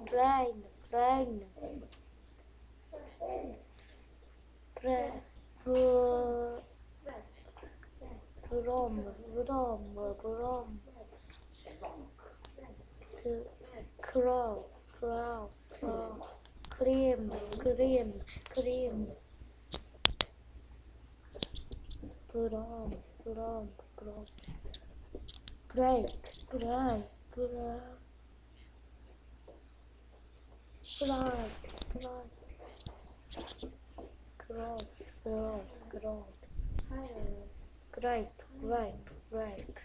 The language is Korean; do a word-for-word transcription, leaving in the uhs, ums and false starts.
grain, grain, bre, 브, 브롬, 브롬, 브롬, 그, 크로우, 크로우, 크로우, 크림, 크림, 크림, 브롬, 브롬, 브롬, 브레이크, 브레이크, 브레이크, 브레이크, 브레이크, 그럼, 그럼, 그럼, 그레이프, 그레이프, 그레이프,